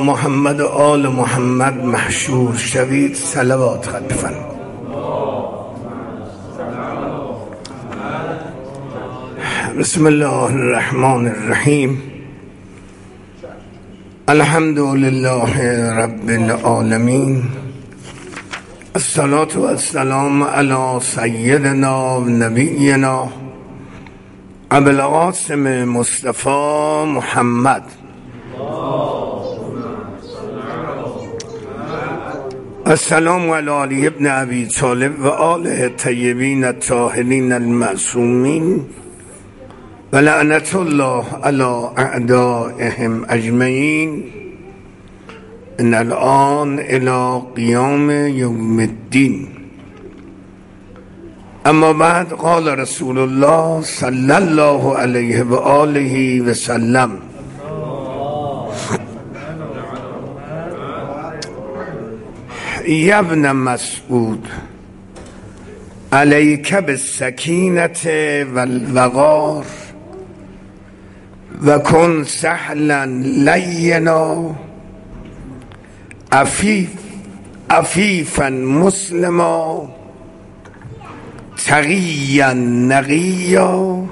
محمد و آل محمد محشور شوید. صلوات خلفا. بسم الله الرحمن الرحیم. الحمد لله رب العالمین. الصلاة والسلام علی سیدنا و نبینا ابو القاسم مصطفی محمد. السلام علی علی ابن ابی طالب و آله الطیبین الطاهرین المعصومین و لعنت الله علی اعدائهم اجمعین. ان الان الی قیام یوم الدین. اما بعد، قال رسول الله صلی الله علیه و آله و سلم: یا ابن مسعود، علیک بالسکینة والوقار و کن سهلا لینا عفیفا مسلما تقیا نقیا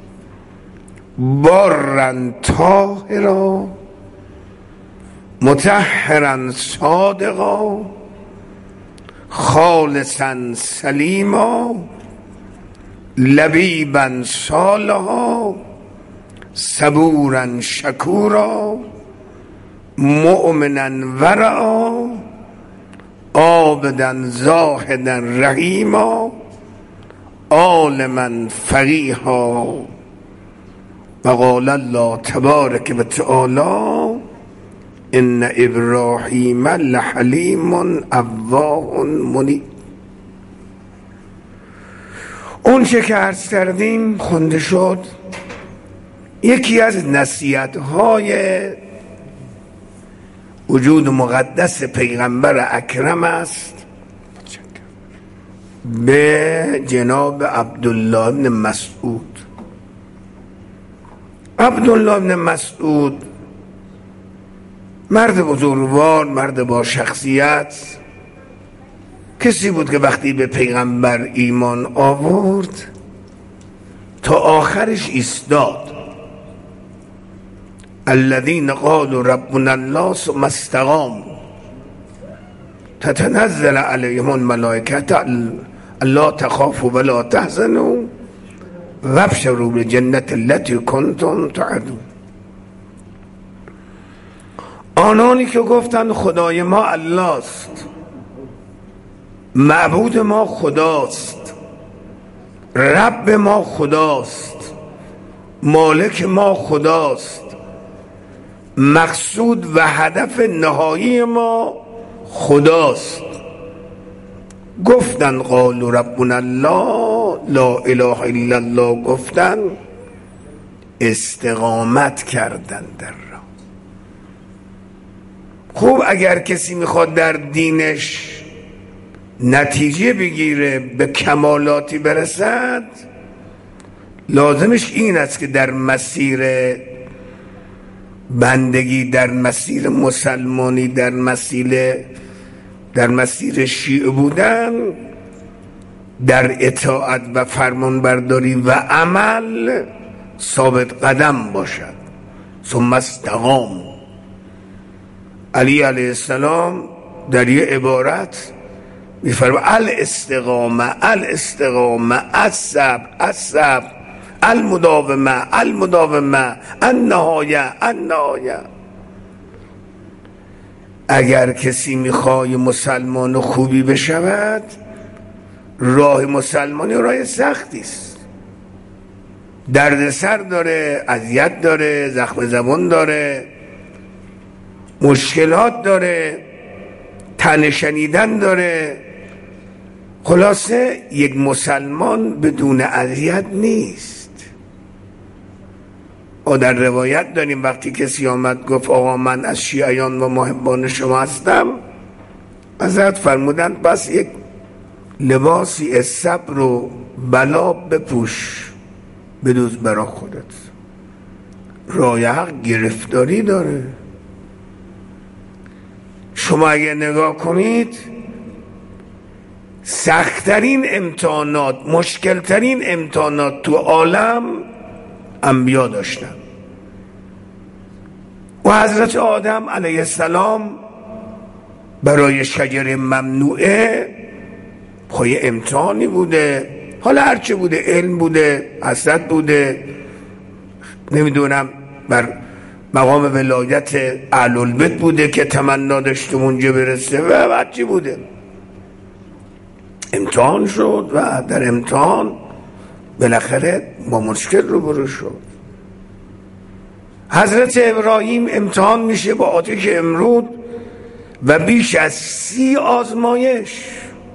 بارا طاهرا مطهرا صادقا خالصا سلیما لبیبا صالحا صبورا شکورا مؤمنا ورعا عابدا زاهدا رحیما عالما فقیها. و قال الله تبارک و تعالی: ان ابراهیم لحلیم اواه منیب. اون چه که عرض کردیم خونده شد. یکی از نصیحت‌های وجود مقدس پیغمبر اکرم است به جناب عبدالله بن مسعود. عبدالله بن مسعود مرد بزرگوار، مرد با شخصیت، کسی بود که وقتی به پیغمبر ایمان آورد تا آخرش ایستاد. الذين قالوا ربنا الله ثم استقاموا تتنزل عليهم الملائكة الا تخافوا ولا تحزنوا وابشروا بالجنة التي كنتم توعدون. آنانی که گفتند خدای ما الله است، معبود ما خداست، رب ما خداست، مالک ما خداست، مقصود و هدف نهایی ما خداست، گفتن قالوا ربنا الله لا اله الا الله، گفتن استقامت کردن در راه. خوب، اگر کسی میخواد در دینش نتیجه بگیره، به کمالاتی برسد، لازمش این است که در مسیر بندگی، در مسیر مسلمانی، در مسیر شیعه بودن، در اطاعت و فرمانبرداری و عمل ثابت قدم باشد. ثم استقام. علی علیه السلام در یه عبارت میفرماید الاستقامه الصبر المداومه النهایه. اگر کسی میخوای مسلمان خوبی بشود، راه مسلمانی راه سختی است، درد سر داره، اذیت داره، زخم زبان داره، مشکلات داره، طعنه شنیدن داره. خلاصه یک مسلمان بدون اذیت نیست. و در روایت داریم وقتی کسی آمد گفت آقا من از شیعیان و محبان شما هستم، حضرت فرمودند بس یک لباسی از صبر و بلا بپوش بدوز برا خودت. راه حق گرفتاری داره. شما اگه نگاه کنید سخت‌ترین امتحانات، مشکل‌ترین امتحانات تو عالم انبیا داشتن و حضرت آدم علیه السلام برای شجره ممنوعه پای امتحانی بوده. حالا هرچه بوده، علم بوده، حسد بوده، نمیدونم بر مقام ولایت اهل البیت بوده که تمنا داشته اونجا برسه و هرچی بوده، امتحان شد و در امتحان بالاخره با مشکل روبرو شد. حضرت ابراهیم امتحان میشه با آتش امرود و بیش از 30 آزمایش،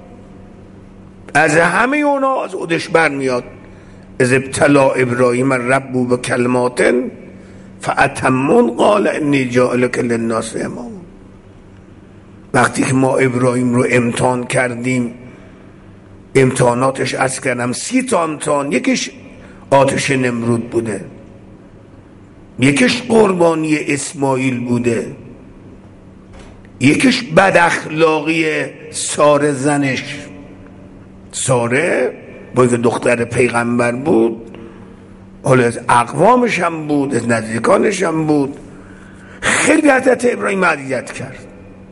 از همه اونا از خودش برمیاد. اذ ابتلا ابراهیم ربه بکلمات فاتمهن قال انی جاعلک للناس اماما. وقتی که ما ابراهیم رو امتحان کردیم، امتحاناتش عرض کردم 30 تا امتحان، یکیش آتش نمرود بوده، یکیش قربانی اسماعیل بوده، یکیش بد اخلاقی ساره زنش. ساره با که دختر پیغمبر بود، حالا از اقوامش هم بود، از نزدیکانش هم بود، خیلی حضرت ابراهیم اذیت کرد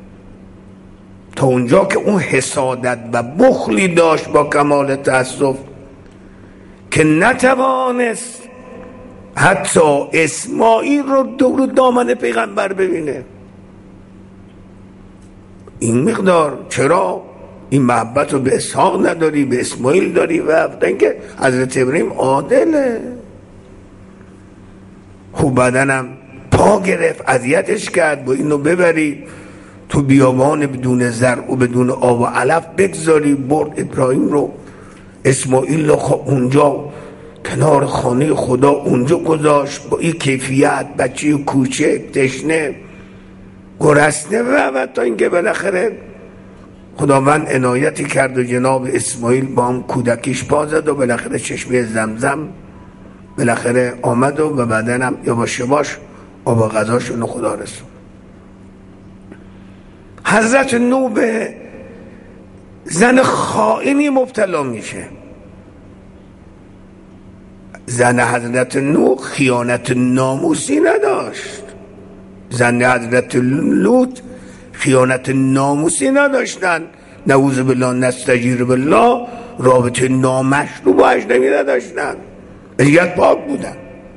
تا اونجا که اون حسادت و بخلی داشت با کمال تأسف که نتوانست حتی اسماعیل رو دور دامن پیغمبر ببینه. این مقدار چرا این محبت رو به اسحاق نداری، به اسماعیل داری؟ و اینکه حضرت ابراهیم عادله. خوب بدنم پا گرفت، اذیتش کرد، با اینو ببری تو بیابان بدون زرع و بدون آب و علف بگذاری. برد ابراهیم رو، اسماعیل رو اونجا کنار خانه خدا اونجا گذاشت با این کیفیت، بچه کوچک تشنه گرسنه و تا اینکه بالاخره خداوند عنایتی کرد و جناب اسماعیل با هم کودکیش پا زد و بالاخره چشمه زمزم بالاخره آمد و بعدن هم یواش یواش آب غذاشون خدا رسون. حضرت نوح به زن خائنی مبتلا میشه. زن حضرت نوح خیانت ناموسی نداشت، زن حضرت لوط خیانت ناموسی نداشتن، نعوذ بالله نستجیر بالله، رابطه نامشروع با اجنبی نداشتن، یک پاک بودن،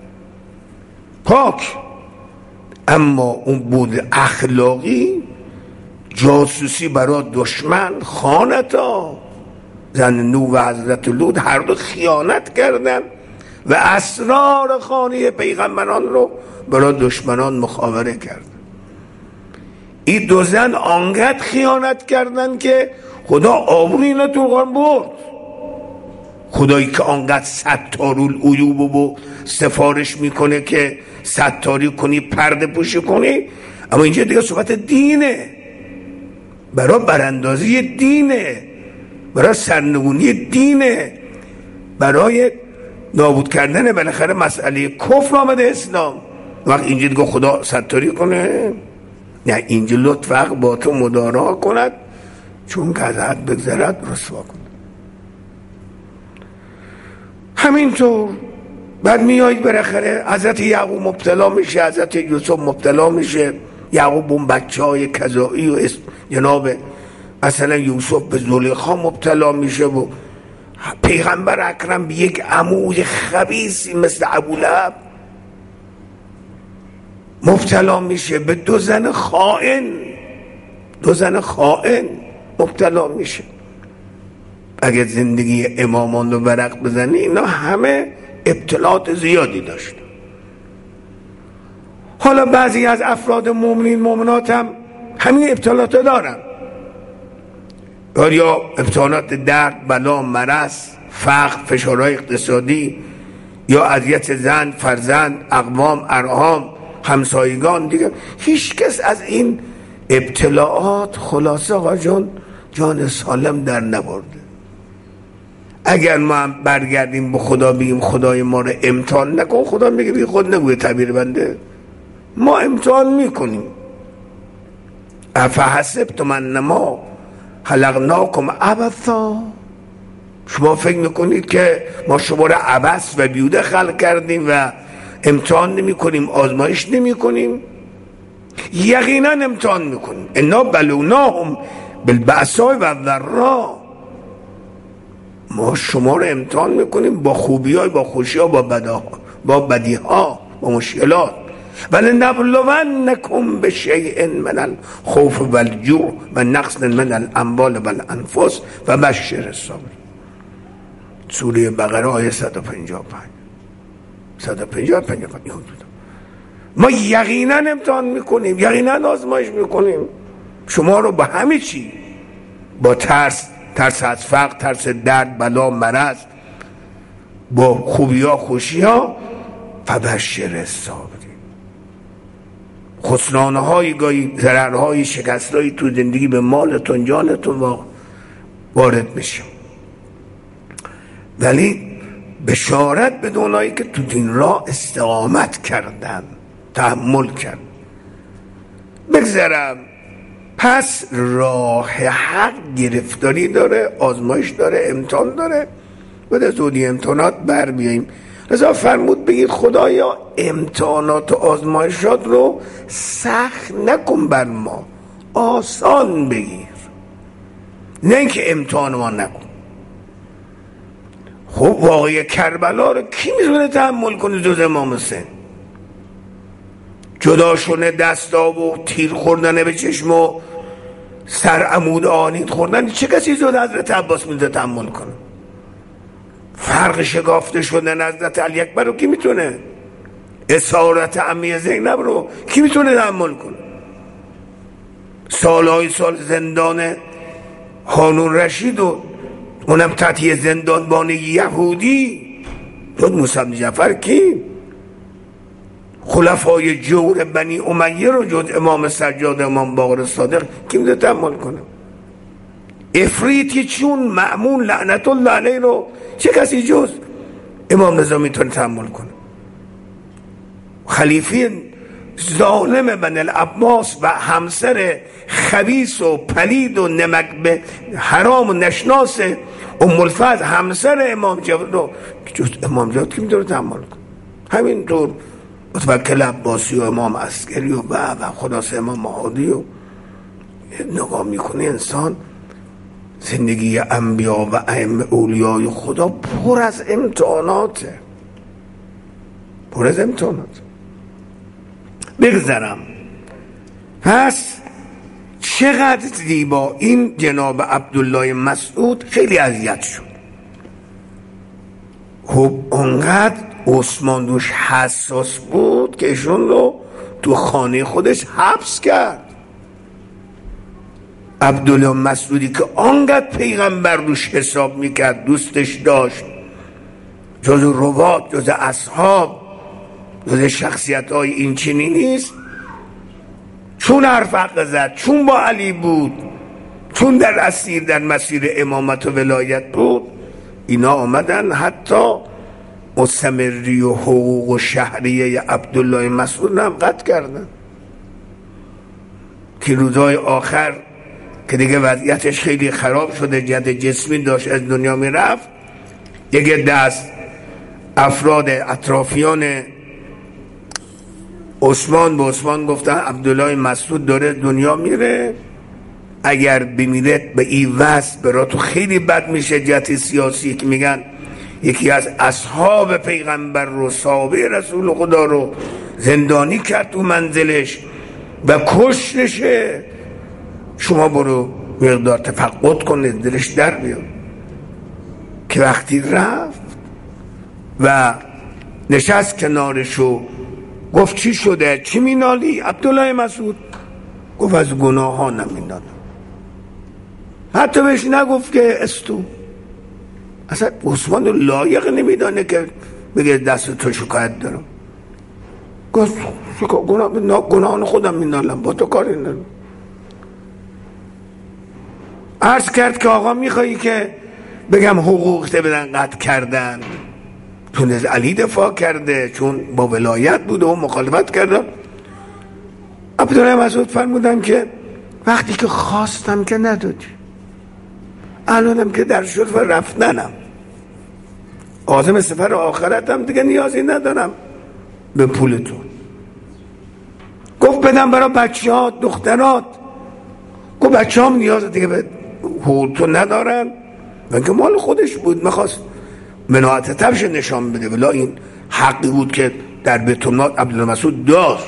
پاک. اما اون بود اخلاقی، جاسوسی برای دشمن، خانتا. زن نوح و حضرت لوط هر دو خیانت کردن و اسرار خانه پیغمبران رو برای دشمنان مخابره کردن. این دو زن آنقدر خیانت کردن که خدا آبروی اینا تو قرآن برد. خدایی که آنقدر ستارالعیوب و سفارش میکنه که ستاری کنی، پرده پوشی کنی، اما اینجا دیگه صحبت دینه، برای براندازی دینه، برای سرنگونی دینه، برای نابود کردن بالاخره مسئله کفر آمده اسلام. وقت اینجا دیگه خدا ستاری کنه؟ نه، اینجا لطفاً با تو مدارا کند، چون که از حد بگذرد رسوا کند. همینطور بعد میایید بالاخره حضرت یعقوب مبتلا میشه، حضرت یوسف مبتلا میشه. یعقوب اون بچه های کذایی و جناب مثلا یوسف به زلیخا مبتلا میشه و پیغمبر اکرم به یک عموی خبیثی مثل ابولهب مبتلا میشه، به دو زن خائن مبتلا میشه. اگر زندگی امامان رو ورق بزنی اینا همه ابتلاات زیادی داشت. حالا بعضی از افراد مؤمنین مؤمنات هم همین ابتلاات دارن، یا ابتلاات درد، بلا، مرض، فقر، فشارهای اقتصادی، یا اذیت زن، فرزند، اقوام، ارحام، همسایگان دیگه. هیچ کس از این ابتلاعات خلاصه آقا جان سالم در نبرده. اگر ما هم برگردیم به خدا بگیم خدای ما رو امتحان نکن، خدا میگه بی خود نگوی تعبیر بنده، ما امتحان میکنیم. افحسبتم انما خلقناکم عبثا، شما فکر میکنید که ما شما را عبث و بیوده خلق کردیم و امتحان نمی کنیم، آزمایش نمی کنیم؟ یقینا امتحان میکنیم. انا بلوناهم بالبأساء والضراء، ما شما رو امتحان میکنیم با خوبی‌ها، با خوشی‌ها، با بدی‌ها، با مشکلات. ولنبلونکم بشیء من الخوف والجوع و نقص من الاموال والانفس و بشر الصابرین. سوره بقره آیه 155 ما یقینا امتحان میکنیم، یقینا آزمایش میکنیم شما رو با همه چی، با ترس از فقر، ترس درد، بلا، مرض، با خوبی‌ها، خوشی‌ها. فبشر الصابرین. خسران‌های، گاهی ضررهای، شکست‌های تو زندگی به مالتون، جانتون وارد میشه، ولی بشارت به اونایی که تو دین راه استقامت کردن، تحمل کردن. بگذرم، پس راه حق گرفتاری داره، آزمایش داره، امتحان داره. باید از اون امتحانات بر بیاییم. رضا فرمود بگید خدایا امتحانات و آزمایشات رو سخت نکن بر ما، آسان بگیر، نه اینکه امتحان ما نکن. خب واقعی کربلا رو کی میتونه تحمل کنه جز امام حسین؟ جدا شونه دستا و تیر خوردن به چشم و سر عمود آهنین خوردن، چه کسی جز حضرت عباس میتونه تحمل کنه؟ فرق شکافته شدن حضرت علی اکبر رو کی میتونه؟ اسارت عمی زینب رو کی میتونه تحمل کنه؟ سالهای سال زندان هارون رشید و اونم تحت زندانبان یهودی جز موسی بن جعفر کی؟ خلفای جور بنی امیه رو جز امام سجاد، امام باقر صادق کی میتونه تحمل کنه؟ افریتی چون مأمون لعنت الله علیه رو چه کسی جز امام رضا میتونه تحمل کنه؟ خلیفه ظالم بن العباس و همسر خبیث و پلید و نمک به حرام و نشناس ام الفضل همسر امام جواد رو جز امام جواد کی میتونه تحمل کنه؟ همینطور متوکل عباسی و امام عسکری و خلاص امام مهدی و نگاه میکنه انسان زندگی انبیا و ائمه اولیای خدا پر از امتحاناته، پر از امتحانات. بگذرم، پس چقدر زیبا این جناب عبدالله مسعود خیلی اذیت شد. خب اونقدر عثمان دوش حساس بود که ایشون رو تو خانه خودش حبس کرد. عبدالله مسعودی که آنقدر پیغمبر روش حساب میکرد، دوستش داشت، جز روات، جز اصحاب، جز شخصیت های این چنینی نیست، چون حرف حق زد، چون با علی بود، چون در مسیر امامت و ولایت بود، اینا آمدن حتی مستمری و حقوق و شهریه عبدالله مسعود هم قطع کردن که روزهای آخر که دیگه وضعیتش خیلی خراب شده، جد جسمی داشت، از دنیا می رفت، دیگه دست افراد اطرافیان عثمان به عثمان گفتن عبدالله مسعود داره دنیا میره، اگر بمیره به این وضع برا تو خیلی بد میشه. جهت سیاسی که میگن یکی از اصحاب پیغمبر رو، صحابه رسول خدا رو زندانی کرد تو منزلش و کشتشه، شما برو مقدار تفقد کنه، دلش در بیاد. که وقتی رفت و نشست کنارشو گفت چی شده؟ چی مینالی؟ عبدالله مسعود گفت از گناه ها نمینالم. حتی بهش نگفت که استو، اصلا عثمان رو لایق نمیدانه که بگه دست تو شکایت دارم. گفت گناهان خودم مینالم، با تو کاری ندارم. عرض کرد که آقا میخوایی که بگم حقوقت بدن قطع کردن؟ چون از علی دفاع کرده، چون با ولایت بوده و مخالفت کرده. عبدالله مسعود فرمودن که وقتی که خواستم که ندادی، الانم که در شد و رفتنم، عازم سفر آخرتم، دیگه نیازی ندارم به پولتون. گفت بدم برای بچه‌هات دخترات. گفت بچه‌هام نیاز دیگه به حقوقتون ندارن، بلکه مال خودش بود، میخواست مناعت تبش نشان بده، ولی این حقی بود که در بیت المال عبدالمسعود داشت،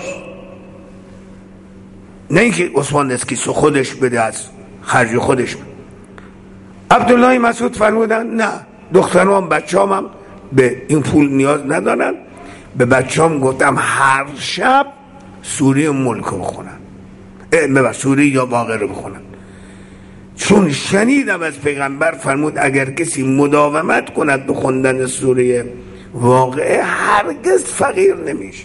نه اینکه عثمان اسکیسو خودش بده از خرج خودش. عبدالله مسعود فرمودن نه، دخترام بچه‌ام هم به این پول نیاز ندارن. به بچه‌ام گفتم هر شب سوره ملک رو بخونن، سوره یا واقعه رو بخونن، چون شنیدم از پیغمبر فرمود اگر کسی مداومت کند به خوندن سوره واقعه هرگز فقیر نمیشه،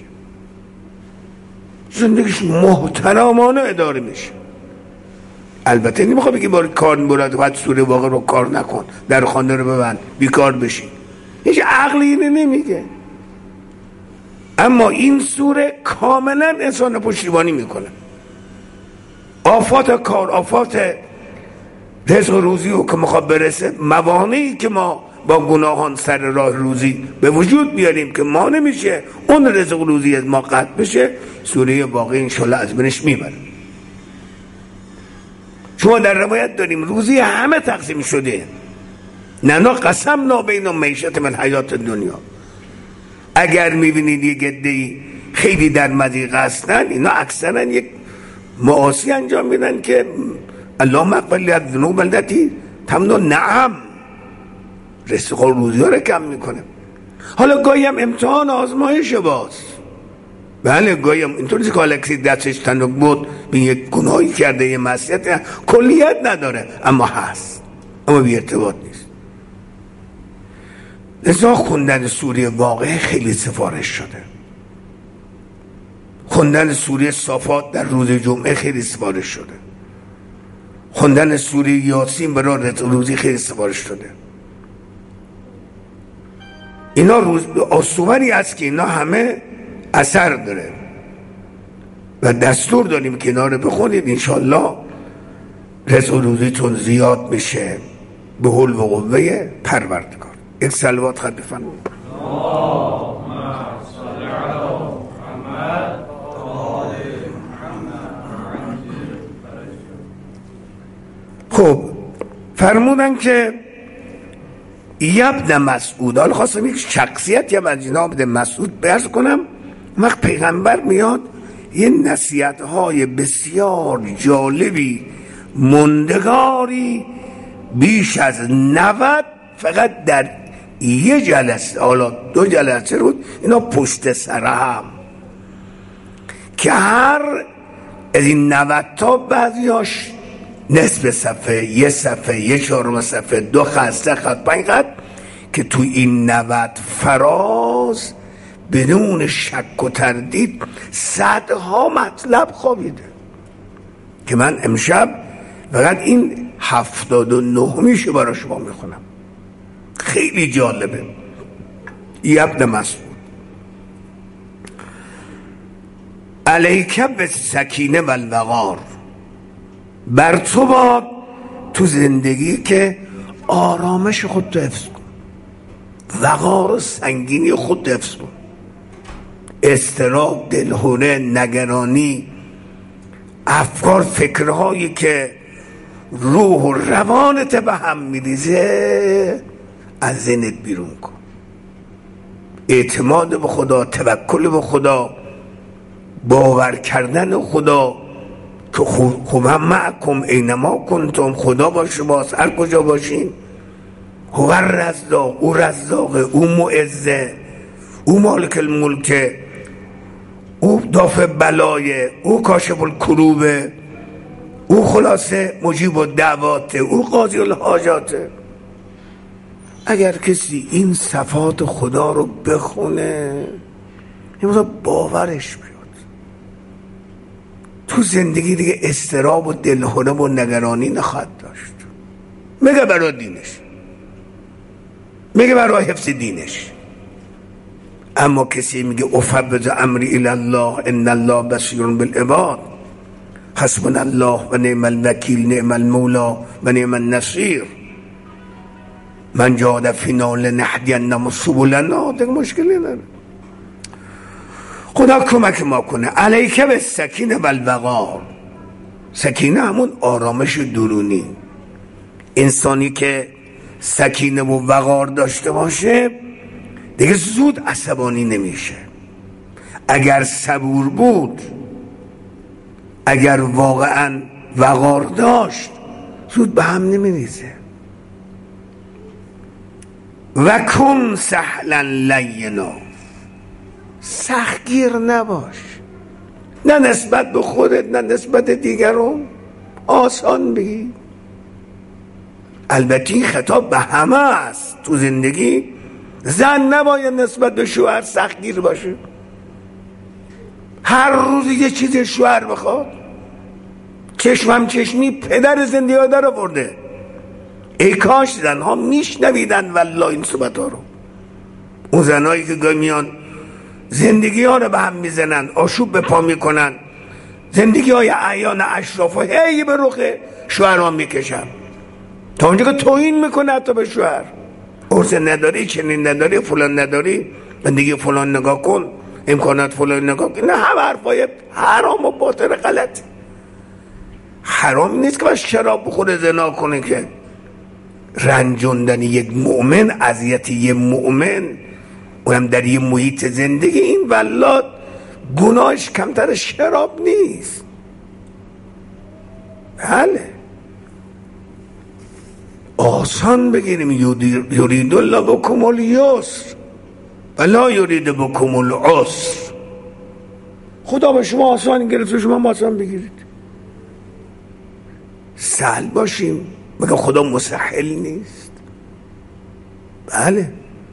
زندگیش محترمانه اداره میشه. البته نمیخواد بگی بار کار میبرد باید سوره واقعه رو کار نکن، در خانه رو ببند بیکار بشی، هیچ عقلی اینه نمیگه. اما این سوره کاملا انسان پشتیبانی میکنه، آفات کار، آفات رزق روزی رو که میخواد برسه، موانعی که ما با گناهان سر راه روزی به وجود بیاریم که ما نمیشه اون رزق روزی از ما قطع بشه، سوره واقعه انشالله از بینش میبره. شما در روایت داریم روزی همه تقسیم شده، ننا قسمنا بین معیشت من حیات دنیا. اگر میبینید یک عده‌ای خیلی در مضیقه هستن، اینا اکثرا یک معاصی انجام میدن که اللهم اغفر لی الذنوب التي تمنع، نعم رزق و روزی ها رو کم میکنه. حالا گاهی هم امتحان آزمایش باز، بله گاهی هم اینطوری که کالکسی دستش تنک بود به یک گناهی کرده، یه معصیت کلیت نداره اما هست، اما بی ارتباط نیست. لذا خوندن سوره واقعه خیلی سفارش شده، خوندن سوره صافات در روز جمعه خیلی سفارش شده، خوندن سوره یاسین برای روزی خیلی سفارش شده. اینا آسوبری است که اینا همه اثر داره و دستور داریم که اینا رو بخونید، انشالله رزق و روزیتون زیاد میشه به حول و قوه پروردگار. یک صلوات خط بفرمایید. خب فرمودن که ابن مسعود، حالا خواستم یک شخصیت یا از جناب مسعود برز کنم. وقت پیغمبر میاد یه نصیحت‌های بسیار جالبی مندگاری بیش از 90 فقط در یه جلسه، حالا 2 جلسه رو اینا پشت سر هم، که هر از این 90 تا بعضیاش نصف صفحه، یه صفحه، یه 4 صفحه، 2 خط، 3 خط، 5 خط، که تو این 90 فراز بدون شک و تردید صدها مطلب خوابیده که من امشب فقط این 79 میشه برای شما میخونم. خیلی جالبه. ابن مسعود علیک بالسکینه و الوقار، بر تو باد تو زندگی که آرامش خود حفظ کن، وقار و سنگینی خود حفظ کن، اضطراب، دلهره، نگرانی، افکار، فکرهایی که روح و روانت به هم میریزه از ذهنت بیرون کن. اعتماد به خدا، توکل به خدا، باور کردن خدا که خوب هم معکم اینما کنتم، خدا با شماست هر کجا باشین. هو الرزاق، او رزاقه، او معزه، او مالک الملک، او دافع بلایه، او کاشف الکروبه، او خلاصه مجیب الدعواته، او قاضی الحاجاته. اگر کسی این صفات خدا رو بخونه این باورش بیاد تو زندگی، دیگه اضطراب و دلهره و نگرانی نخواهد داشت. میگه برای دینش، میگه برای حفظ دینش. اما کسی میگه افوض امری الی الله ان الله بصیر بالعباد، حسبنا الله و نعم الوکیل نعم المولا و نعم النصیر من جاد فینا لنهدینهم سبلنا. دیگه مشکلی نداره. خدا کمک ما کنه. علیک بالسکینه و الوقار. سکینه همون آرامش درونی. انسانی که سکینه و وقار داشته باشه دیگه زود عصبانی نمیشه. اگر صبور بود، اگر واقعا وقار داشت، زود به هم نمیریزه. و کن سهلا لینا. سختگیر نباش، نه نسبت به خودت نه نسبت دیگران. آسان بگی. البته این خطاب به همه است. تو زندگی زن نباید نسبت به شوهر سختگیر باشه. هر روز یه چیز شوهر بخواد. چشمم چشمی پدر زندگی ها در آورده. ای کاش زنها میشنویدن والله این صحبت ها رو. اون زنهایی که گاهی میان زندگی ها رو به هم میزنن، آشوب به پا میکنن، زندگی های اعیان اشراف و هی به رخ شوهران میکشن، تا اونجا که توهین میکنه حتی به شوهر. ارث نداری، چنین نداری، فلان نداری، زندگی فلان نگاه کن، امکانات فلان نگاه کن. نه، هم حرفای حرام و باطل غلط. حرام نیست که باید شراب بخوره زنا کنه، که رنجوندن یک مؤمن، اذیت یک مؤمن، اونم در یه محیط زندگی، این والله گناهش کمتر شراب نیست. بله آسان بگیریم. یرید الله بکم الیسر ولا یرید بکم العسر. خدا به شما آسان گرفته، شما آسان بگیرید. سهل باشیم، مگه خدا مسهل نیست؟ بله.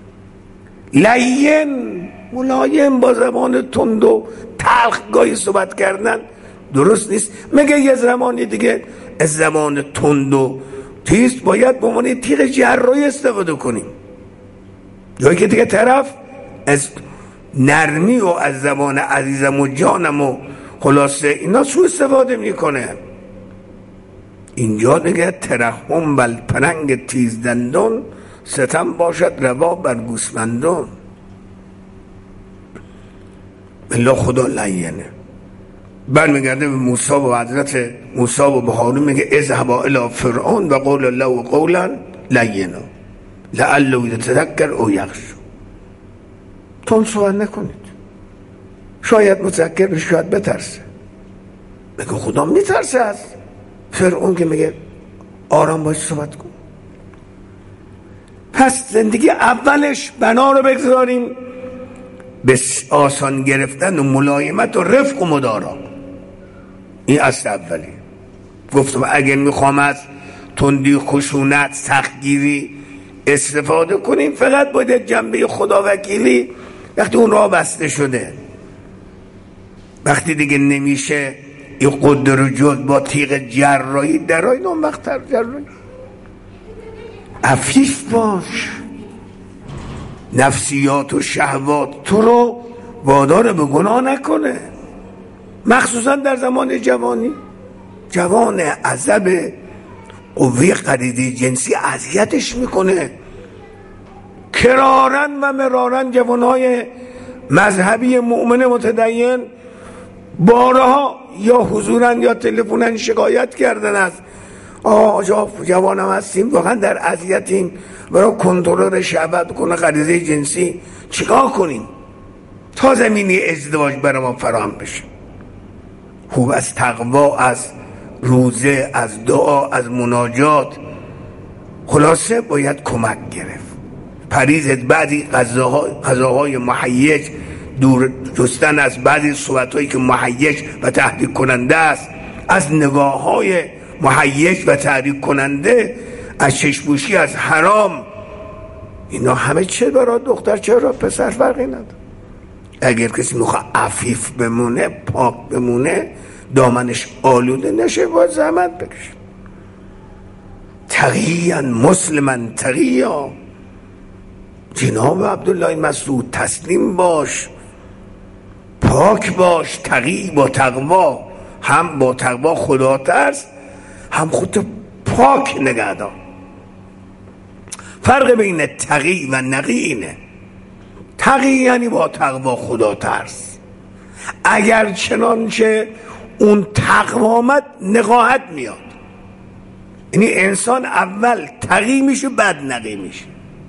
لین، ملایم، با زبان تند و تلخ گاهی صحبت کردن درست نیست. مگه یه زمانی دیگه از زبان تند و تیز باید به عنوان تیغ جراحی استفاده کنیم. جایی که دیگه طرف از نرمی و از زبان عزیزم و جانم و خلاصه اینا سوء استفاده میکنه. اینجا دیگه ترحم بل پلنگ تیز دندان، ستم باشد روا بر گوسفندان. بالله خدا لینه. برمیگرده به موسی و حضرت موسی و به هارون میگه اذهبا الی فرعون و قول له قولا لینا لعله یتذکر او یخشی. تون صحبت نکنید، شاید متذکر بشه، شاید بترسه. میگه خدا میترسه از فرعون که میگه آرام باش صحبت کن. پس زندگی اولش بنا رو بگذاریم به آسان گرفتن و ملایمت و رفق و مدارا. این اصل اولی. گفتم اگر میخوام از تندی، خشونت، سختگیری استفاده کنیم، فقط باید جنبه خداوکیلی وقتی اون راه بسته شده، وقتی دیگه نمیشه این قدر و جد با تیغ جراحی درای اون وقت تر جراحی. عفیف باش. نفسیات و شهوات تو رو وادار به گناه نکنه، مخصوصا در زمان جوانی. جوان عصب قوه غریزه جنسی اذیتش میکنه. کرارن و مرارن جوانهای مذهبی مؤمن متدین بارها یا حضورن یا تلفونن شکایت کردن از جوانم هستیم، واقعا در اذیتیم، برای کنترل شهوت کنه غریزه جنسی. چیکار کنیم تا زمینی ازدواج برای ما فراهم بشه؟ خوب از تقوا، از روزه، از دعا، از مناجات، خلاصه باید کمک گرفت. پریز از بعضی غذاهای مهیج، دور جستن از بعضی صحبت‌هایی که مهیج و تحریک کننده است، از نگاه‌های مهیج و تحریک کننده، از چشم‌پوشی از حرام. اینا همه چه برای دختر چه برای پسر فرقی نداره. اگر کسی میخواد عفیف بمونه، پاک بمونه، دامنش آلوده نشه، باید زحمت بکشه. تقیاً مسلماً تقیا. جناب عبدالله مسعود تسلیم باش، پاک باش، تقی با تقوا، هم با تقوا خدا ترس، هم خودت پاک نگه دار. فرق بین تقی و نقی اینه. تقی یعنی با تقوا خدا ترس، اگر چنانچه اون تقوا آمد نقاهت میاد. یعنی انسان اول تقی میشه بعد نقی میشه.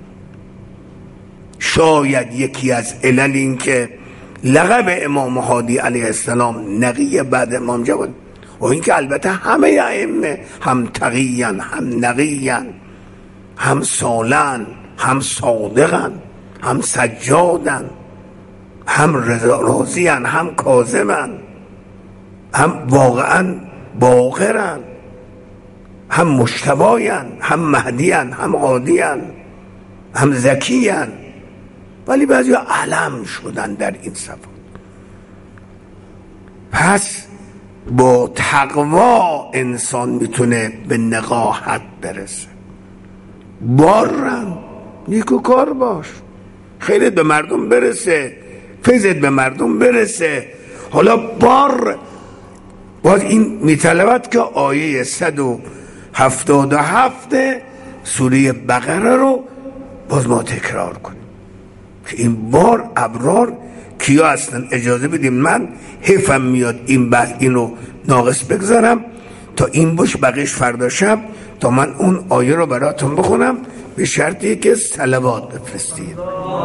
شاید یکی از علل این که لقب امام هادی علیه السلام نقی بعد امام جواد، و این که البته همه ائمه هم تقیان هم نقیان، هم صالحن هم صادقن هم سجادن، هم راضیان هم کاظمن، هم واقعا باقرن، هم مجتبیان هم مهدیان هم هادیان هم زکیان. ولی بعضی علم شدن در این صفات. پس با تقوا انسان میتونه به نقاهت برسه. بارن نیکوکار باش، خیرت به مردم برسه، فیضت به مردم برسه. حالا بار باز این میطلبد که آیه 177 سوره بقره رو باز ما تکرار کنیم که این بار ابرار کیا هستن. اجازه بدیم من حیفم میاد این بحث اینو ناقص بگذارم تا این باش، بقیش فردا شب تا من اون آیه رو براتون بخونم، به شرطی که صلوات بفرستید.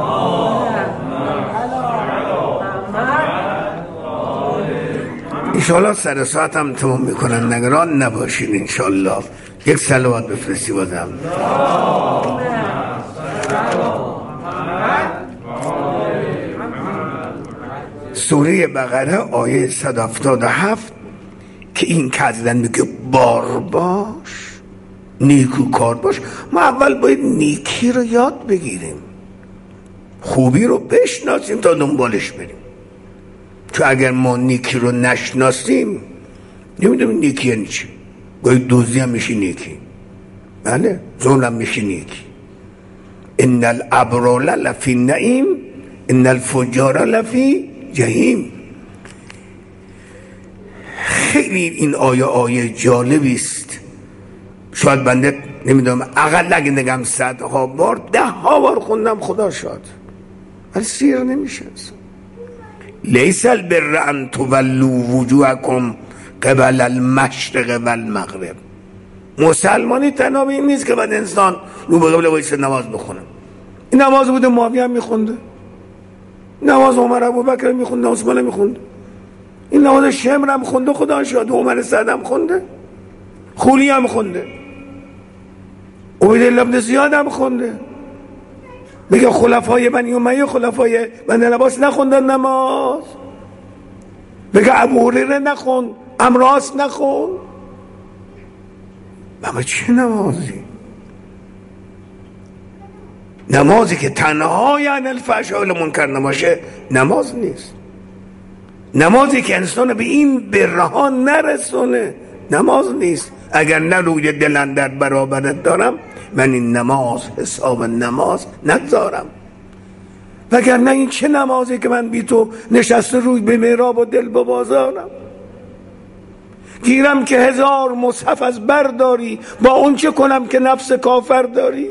انشاءالله سر ساعت هم تمام میکنن، نگران نباشین. انشاءالله یک صلوات بفرستی بازم. سوره بقره آیه 177 که این کردن میگه بار باش، نیکو کار باش. ما اول باید نیکی رو یاد بگیریم، خوبی رو بشناسیم تا دنبالش بریم. چون اگر ما نیکی رو نشناسیم نمیدونیم نیکی یعنی چی. گاهی دوزی هم میشه نیکی، بله، ظلم هم میشه نیکی. ان الابرار لفی نعیم ان الفجار لفی جهیم. خیلی این آیه جالبی است. شاید بنده نمیدونم اقل اگه نگم 100 بار 10 بار خوندم خدا شاد، ولی سیر نمیشه. لیس البر ان تولوا وجوهکم قبل المشرق و المغرب. مسلمانی تنها این نیست که بعد انسان رو به قبله وایسه نماز بخونه. این نماز بوده معاویه هم میخونده، نماز عمر ابوبکر میخونده، عثمان میخونده، این نماز شمر هم خونده خدا شاد، عمر سعد هم خونده، خولی هم خونده، عبیدالله بن زیاد هم خونده. میگه خلفای بنی امیه خلفای بنی عباس نخوندن نماز. میگه ابو هریره نخون، امراس نخون. اما چه نمازی؟ نمازی که تنها عن الفحشاء والمنکر نباشه نماز نیست. نمازی که انسان به این برها نرسونه نماز نیست. اگر نه روی دل اندر برابرت دارم من این نماز حساب نماز نگذارم. وگر نه این چه نمازی که من بی تو نشسته روی به محراب و دل به بازارم، گیرم که 1000 مصحف از برداری، با اون چه کنم که نفس کافر داری.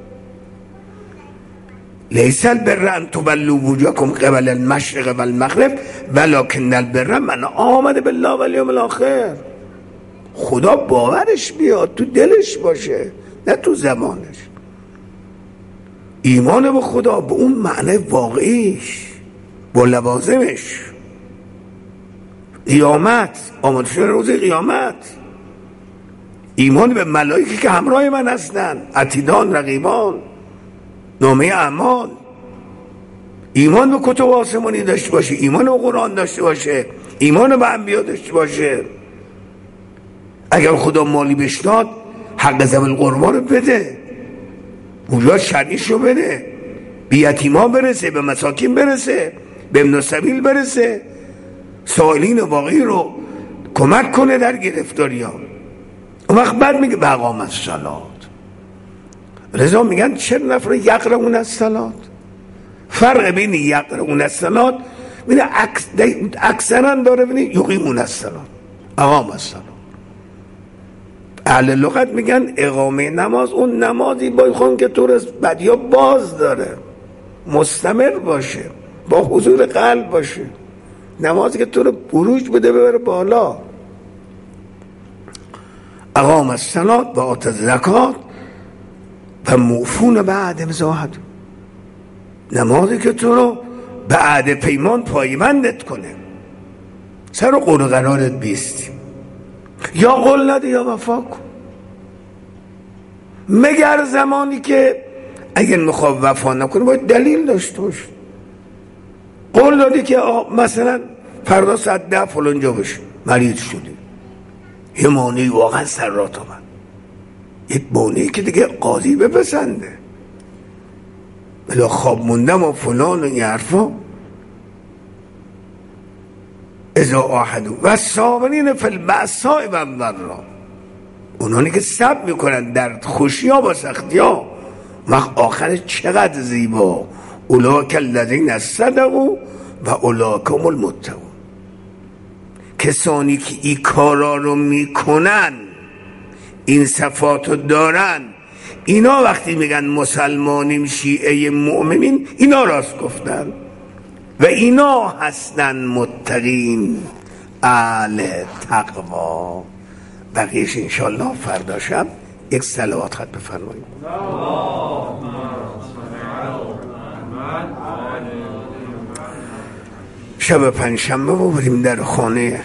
لیس البر ان تولوا وجوهکم قبل المشرق و المغرب ولکن البر من آمن بالله والیوم الاخر. خدا باورش بیاد، تو دلش باشه نه تو زمانش. ایمان به خدا به اون معنی واقعیش، با لوازمش. قیامت، آماده شدن روز قیامت. ایمان به ملائکه که همراه من هستن، عتیدان رقیبان، نامه اعمال. ایمان به کتب آسمانی داشته باشه، ایمان به قرآن داشته باشه، ایمان به انبیا داشته باشه. اگر خدا مالی بهش داد حق ذوی القربا رو بده، موجودات شرعیش رو بده، به یتیما برسه، به مساکین برسه، به ابن السبیل برسه، سائلین واقعی رو کمک کنه در گرفتاری ها. اون وقت بعد میگه به اقام الصلات. رضا میگن چه نفر یقرؤون الصلات. فرق بین یقرؤون الصلات بین اکثرا داره بین یقیمون الصلات. اقام الصلاة. اهل لغت میگن اقامه نماز اون نمازی باید که تو رو بدیا باز داره، مستمر باشه، با حضور قلب باشه، نمازی که تو رو بروج بده ببره بالا. اقام الصلاة و آت الزکات و موفون بعد امضاء، نمازی که تو رو به عهد پیمان پایبندت کنه، سر و قول و قرارت بیستی، یا قول نده یا وفا کن. مگر زمانی که اگر میخواد وفا نکنه باید دلیل داشته باشه. قول دادی که مثلا فردا ساعت 10 فلان جا بشه، مریض شدی، یه مانعی واقعا سرات آمد، یک مانعی که دیگه قاضی بپسنده، بلا خواب موندم و فلان و این حرفا. اذا آحدو و صابرین فی البأساء و الضراء، اونانی که صبر میکنن در خوشی ها با سختی ها. آخر چقدر زیبا، اولئک الذین صدقوا و اولئک هم المتقون. کسانی که این کارا رو میکنن، این صفات رو دارن، اینا وقتی میگن مسلمانیم، شیعه مؤمنین، اینا راست گفتن و اینا هستن متقین، اهل تقوا. بقیهش انشالله فردا شب یک صلوات خط بفرمایید. شب پنجشنبه بریم در خانه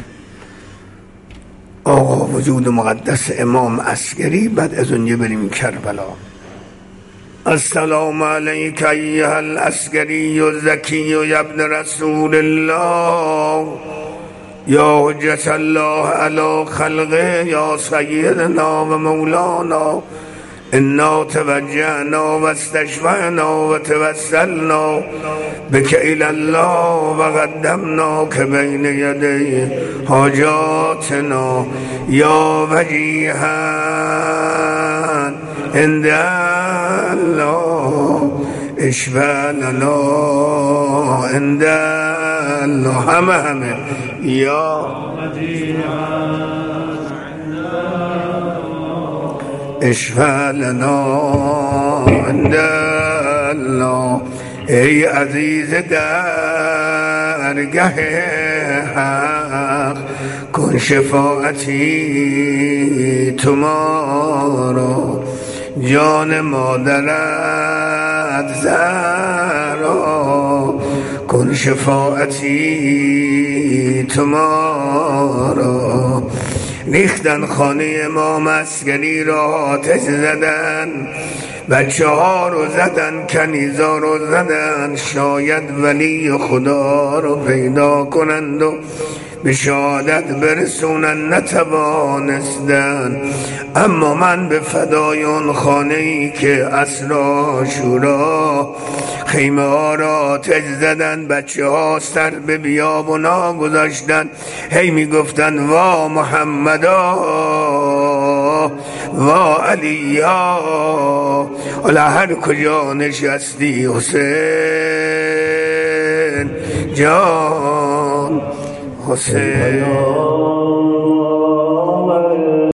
آقا وجود مقدس امام عسکری، بعد از اونجا بریم کربلا. السلام علیک ایها العسکری الزکی یا ابن رسول الله یا حجت الله علی خلقه یا سیدنا و مولانا، انا توجهنا و استشفعنا و توسلنا بک الی الله و قدمنا که بین یدی حاجاتنا یا وجیها عند الله اشفع لنا عند الله. همه یا اشفع لنا عند الله. ای عزیز درگه حق، کن شفاعتی تو ما را، جان مادرت زهرا، کن شفاعتی تو ما را. ریختن خانه امام عسکری را آتش زدن، بچه ها رو زدن، کنیزا رو زدن، شاید ولی خدا رو پیدا کنند و به شهادت برسونن، نتوانستن. اما من به فدای آن خانه ای که عصر عاشورا خیمه ها را آتش زدن، بچه ها سر به بیابونا گذاشتن، هی می گفتن وا محمدا وا علیا. حالا هر کجا نشستی حسین جان، حسین